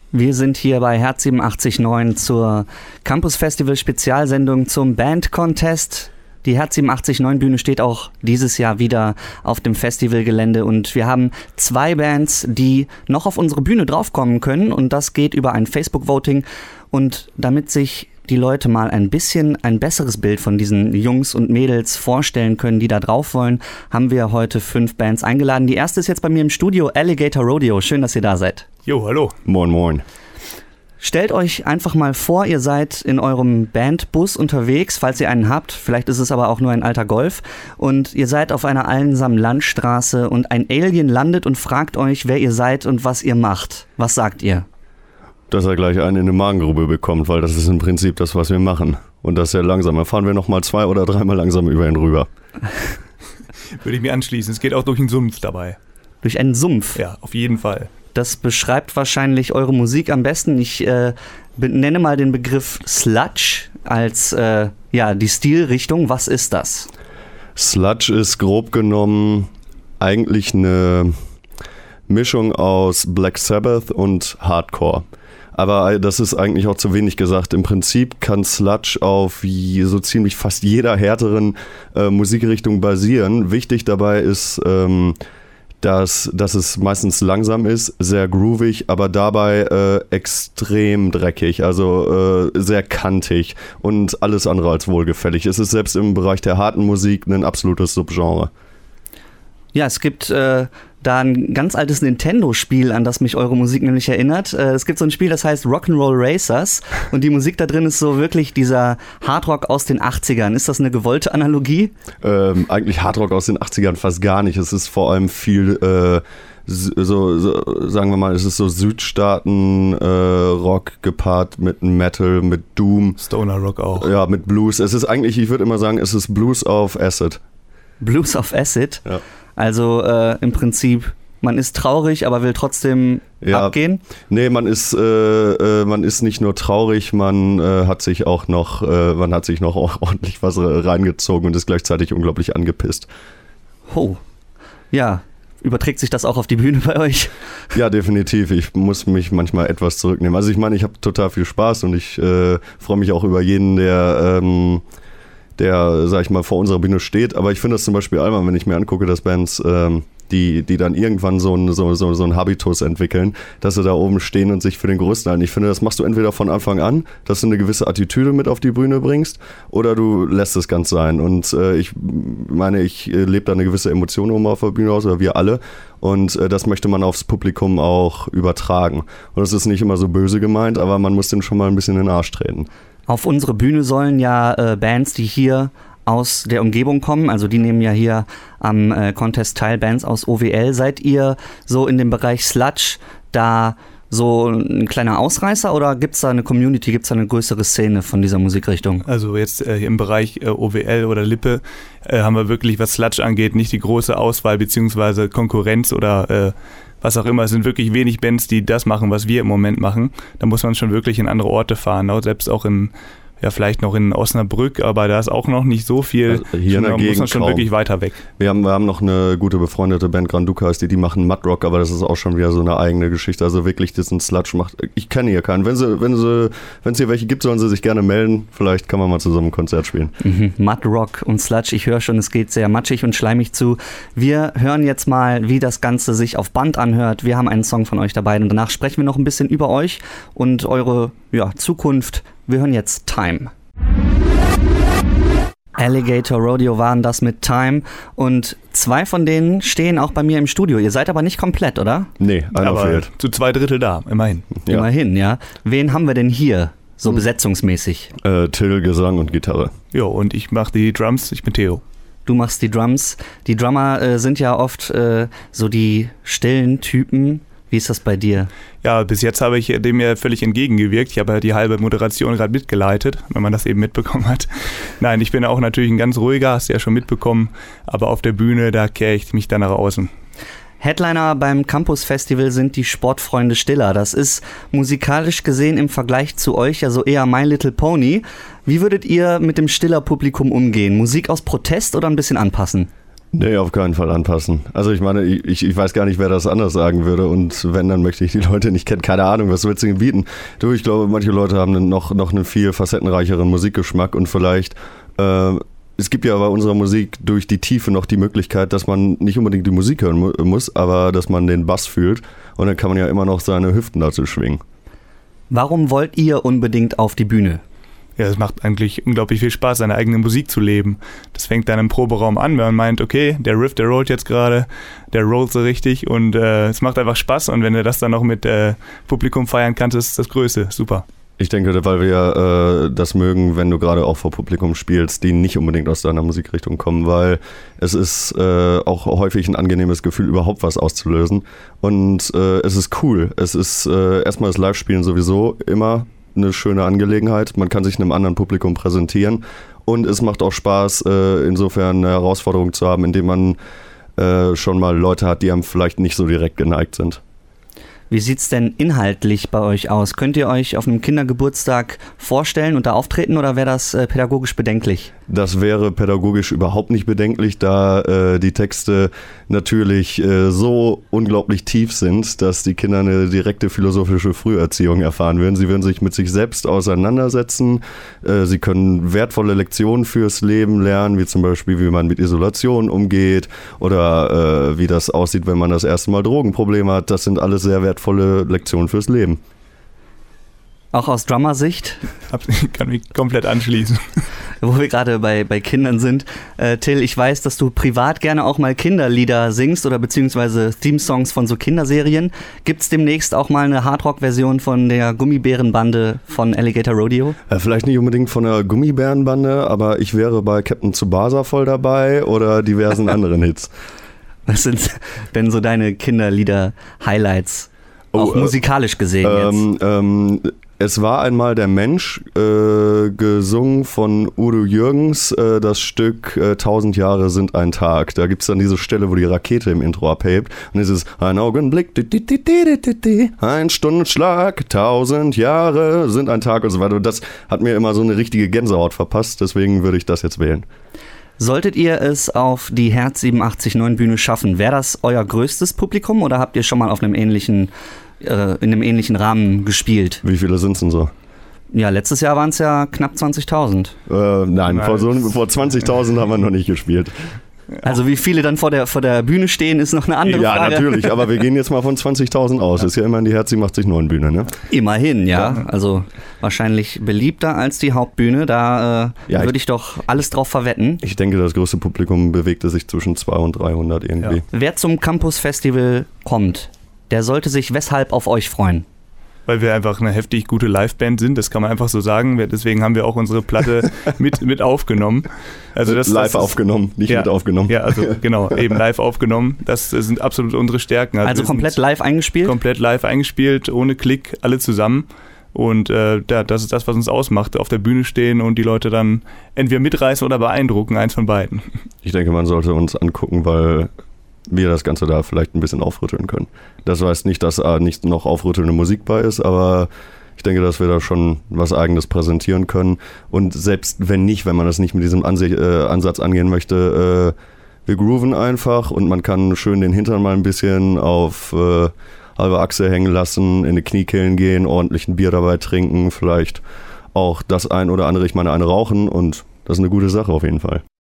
Wir sind hier bei Herz 87.9 zur Campus Festival Spezialsendung zum Band Contest. Die Herz 87.9 Bühne steht auch dieses Jahr wieder auf dem Festivalgelände und wir haben 2 Bands, die noch auf unsere Bühne draufkommen können und das geht über ein Facebook-Voting und damit sich die Leute mal ein bisschen ein besseres Bild von diesen Jungs und Mädels vorstellen können, die da drauf wollen, haben wir heute 5 Bands eingeladen. Die erste ist jetzt bei mir im Studio, Alligator Rodeo. Schön, dass ihr da seid. Jo, hallo. Moin, moin. Stellt euch einfach mal vor, ihr seid in eurem Bandbus unterwegs, falls ihr einen habt. Vielleicht ist es aber auch nur ein alter Golf. Und ihr seid auf einer einsamen Landstraße und ein Alien landet und fragt euch, wer ihr seid und was ihr macht. Was sagt ihr? Dass er gleich einen in eine Magengrube bekommt, weil das ist im Prinzip das, was wir machen. Und das sehr langsam. Dann fahren wir nochmal 2 oder 3 Mal langsam über ihn rüber. Würde ich mir anschließen. Es geht auch durch einen Sumpf dabei. Durch einen Sumpf? Ja, auf jeden Fall. Das beschreibt wahrscheinlich eure Musik am besten. Ich nenne mal den Begriff Sludge als die Stilrichtung. Was ist das? Sludge ist grob genommen eigentlich eine Mischung aus Black Sabbath und Hardcore. Aber das ist eigentlich auch zu wenig gesagt. Im Prinzip kann Sludge auf so ziemlich fast jeder härteren Musikrichtung basieren. Wichtig dabei ist, dass es meistens langsam ist, sehr groovig, aber dabei extrem dreckig, also sehr kantig und alles andere als wohlgefällig. Es ist selbst im Bereich der harten Musik ein absolutes Subgenre. Ja, es gibt da ein ganz altes Nintendo-Spiel, an das mich eure Musik nämlich erinnert. Es gibt so ein Spiel, das heißt Rock'n'Roll Racers und die Musik da drin ist so wirklich dieser Hardrock aus den 80ern. Ist das eine gewollte Analogie? Eigentlich Hardrock aus den 80ern fast gar nicht. Es ist vor allem viel sagen wir mal, es ist so Südstaaten-Rock gepaart mit Metal, mit Doom. Stoner Rock auch. Ja, mit Blues. Es ist eigentlich, ich würde immer sagen, es ist Blues auf Acid. Blues auf Acid? Ja. Also im Prinzip, man ist traurig, aber will trotzdem abgehen? Nee, man ist nicht nur traurig, man hat sich auch noch ordentlich was reingezogen und ist gleichzeitig unglaublich angepisst. Oh, ja. Überträgt sich das auch auf die Bühne bei euch? Ja, definitiv. Ich muss mich manchmal etwas zurücknehmen. Also ich meine, ich habe total viel Spaß und ich freue mich auch über jeden, der, sag ich mal, vor unserer Bühne steht. Aber ich finde das zum Beispiel albern, wenn ich mir angucke, dass Bands, die dann irgendwann so einen Habitus entwickeln, dass sie da oben stehen und sich für den Größten halten. Ich finde, das machst du entweder von Anfang an, dass du eine gewisse Attitüde mit auf die Bühne bringst, oder du lässt es ganz sein. Und ich meine, ich lebe da eine gewisse Emotion oben auf der Bühne aus, oder wir alle. Und das möchte man aufs Publikum auch übertragen. Und das ist nicht immer so böse gemeint, aber man muss denen schon mal ein bisschen in den Arsch treten. Auf unsere Bühne sollen ja Bands, die hier aus der Umgebung kommen, also die nehmen ja hier am Contest teil, Bands aus OWL. Seid ihr so in dem Bereich Sludge da so ein kleiner Ausreißer oder gibt es da eine Community, gibt es da eine größere Szene von dieser Musikrichtung? Also jetzt im Bereich OWL oder Lippe haben wir wirklich, was Sludge angeht, nicht die große Auswahl beziehungsweise Konkurrenz oder was auch immer. Es sind wirklich wenig Bands, die das machen, was wir im Moment machen. Da muss man schon wirklich in andere Orte fahren, selbst auch vielleicht noch in Osnabrück, aber da ist auch noch nicht so viel. Also hier in der Gegend muss man schon wirklich weiter weg. Wir haben noch eine gute befreundete Band, Granduca heißt die machen Mudrock, aber das ist auch schon wieder so eine eigene Geschichte. Also wirklich, diesen Sludge macht. Ich kenne hier keinen. Wenn es hier welche gibt, sollen sie sich gerne melden. Vielleicht kann man mal zusammen ein Konzert spielen. Mudrock und Sludge, ich höre schon, es geht sehr matschig und schleimig zu. Wir hören jetzt mal, wie das Ganze sich auf Band anhört. Wir haben einen Song von euch dabei und danach sprechen wir noch ein bisschen über euch und eure Zukunft. Wir hören jetzt Time. Alligator Rodeo waren das mit Time und 2 von denen stehen auch bei mir im Studio. Ihr seid aber nicht komplett, oder? Nee, einer fehlt. Zu 2/3 da, immerhin. Ja. Immerhin, ja. Wen haben wir denn hier, so besetzungsmäßig? Till, Gesang und Gitarre. Jo, und ich mache die Drums, ich bin Theo. Du machst die Drums. Die Drummer sind ja oft so die stillen Typen. Wie ist das bei dir? Ja, bis jetzt habe ich dem ja völlig entgegengewirkt. Ich habe ja die halbe Moderation gerade mitgeleitet, wenn man das eben mitbekommen hat. Nein, ich bin auch natürlich ein ganz ruhiger, hast du ja schon mitbekommen. Aber auf der Bühne, da kehre ich mich dann nach außen. Headliner beim Campus Festival sind die Sportfreunde Stiller. Das ist musikalisch gesehen im Vergleich zu euch ja so eher My Little Pony. Wie würdet ihr mit dem Stiller Publikum umgehen? Musik aus Protest oder ein bisschen anpassen? Nee, auf keinen Fall anpassen. Also ich meine, ich weiß gar nicht, wer das anders sagen würde und wenn, dann möchte ich die Leute nicht kennen. Keine Ahnung, was willst du ihnen bieten? Du, ich glaube, manche Leute haben noch einen viel facettenreicheren Musikgeschmack und vielleicht, es gibt ja bei unserer Musik durch die Tiefe noch die Möglichkeit, dass man nicht unbedingt die Musik hören muss, aber dass man den Bass fühlt und dann kann man ja immer noch seine Hüften dazu schwingen. Warum wollt ihr unbedingt auf die Bühne? Ja, es macht eigentlich unglaublich viel Spaß, seine eigene Musik zu leben. Das fängt dann im Proberaum an, wenn man meint, okay, der Riff, der rollt jetzt gerade, der rollt so richtig und es macht einfach Spaß und wenn du das dann noch mit Publikum feiern kannst, ist das Größte. Super. Ich denke, weil wir das mögen, wenn du gerade auch vor Publikum spielst, die nicht unbedingt aus deiner Musikrichtung kommen, weil es ist auch häufig ein angenehmes Gefühl, überhaupt was auszulösen und es ist cool. Es ist erstmal das Live-Spielen sowieso immer eine schöne Angelegenheit. Man kann sich einem anderen Publikum präsentieren und es macht auch Spaß, insofern eine Herausforderung zu haben, indem man schon mal Leute hat, die einem vielleicht nicht so direkt geneigt sind. Wie sieht's denn inhaltlich bei euch aus? Könnt ihr euch auf einem Kindergeburtstag vorstellen und da auftreten oder wäre das pädagogisch bedenklich? Das wäre pädagogisch überhaupt nicht bedenklich, da die Texte natürlich so unglaublich tief sind, dass die Kinder eine direkte philosophische Früherziehung erfahren würden. Sie würden sich mit sich selbst auseinandersetzen. Sie können wertvolle Lektionen fürs Leben lernen, wie zum Beispiel, wie man mit Isolation umgeht oder wie das aussieht, wenn man das erste Mal Drogenprobleme hat. Das sind alles sehr wertvolle Lektionen fürs Leben. Auch aus Drummer-Sicht? Kann mich komplett anschließen. Wo wir gerade bei Kindern sind. Till, ich weiß, dass du privat gerne auch mal Kinderlieder singst oder beziehungsweise Theme-Songs von so Kinderserien. Gibt es demnächst auch mal eine Hardrock-Version von der Gummibärenbande von Alligator Rodeo? Vielleicht nicht unbedingt von der Gummibärenbande, aber ich wäre bei Captain Tsubasa voll dabei oder diversen anderen Hits. Was sind denn so deine Kinderlieder-Highlights? Auch musikalisch gesehen jetzt. Es war einmal der Mensch, gesungen von Udo Jürgens, das Stück 1000 Jahre sind ein Tag. Da gibt es dann diese Stelle, wo die Rakete im Intro abhebt. Und es ist ein Augenblick, ein Stundenschlag, 1000 Jahre sind ein Tag und so weiter. Und das hat mir immer so eine richtige Gänsehaut verpasst, deswegen würde ich das jetzt wählen. Solltet ihr es auf die Herz 87.9 Bühne schaffen, wäre das euer größtes Publikum oder habt ihr schon mal auf einem in einem ähnlichen Rahmen gespielt? Wie viele sind es denn so? Ja, letztes Jahr waren es ja knapp 20.000. Nein, vor 20.000 haben wir noch nicht gespielt. Also wie viele dann vor der Bühne stehen, ist noch eine andere Frage. Ja, natürlich, aber wir gehen jetzt mal von 20.000 aus. Ist ja immerhin die Herz 87.9 Bühne, ne? Immerhin, ja. Also wahrscheinlich beliebter als die Hauptbühne. Da würde ich doch alles drauf verwetten. Ich denke, das größte Publikum bewegte sich zwischen 200 und 300 irgendwie. Ja. Wer zum Campus Festival kommt, der sollte sich weshalb auf euch freuen? Weil wir einfach eine heftig gute Liveband sind, das kann man einfach so sagen. Deswegen haben wir auch unsere Platte mit aufgenommen. Also live aufgenommen, nicht mit aufgenommen. Ja, also genau, eben live aufgenommen. Das sind absolut unsere Stärken. Also komplett live eingespielt? Komplett live eingespielt, ohne Klick, alle zusammen. Und das ist das, was uns ausmacht. Auf der Bühne stehen und die Leute dann entweder mitreißen oder beeindrucken, eins von beiden. Ich denke, man sollte uns angucken, weil wir das Ganze da vielleicht ein bisschen aufrütteln können. Das heißt nicht, dass nicht noch aufrüttelnde Musik bei ist, aber ich denke, dass wir da schon was Eigenes präsentieren können. Und selbst wenn man das nicht mit diesem Ansatz angehen möchte, wir grooven einfach und man kann schön den Hintern mal ein bisschen auf halbe Achse hängen lassen, in die Kniekehlen gehen, ordentlich ein Bier dabei trinken, vielleicht auch das ein oder andere, ich meine, eine rauchen und das ist eine gute Sache auf jeden Fall.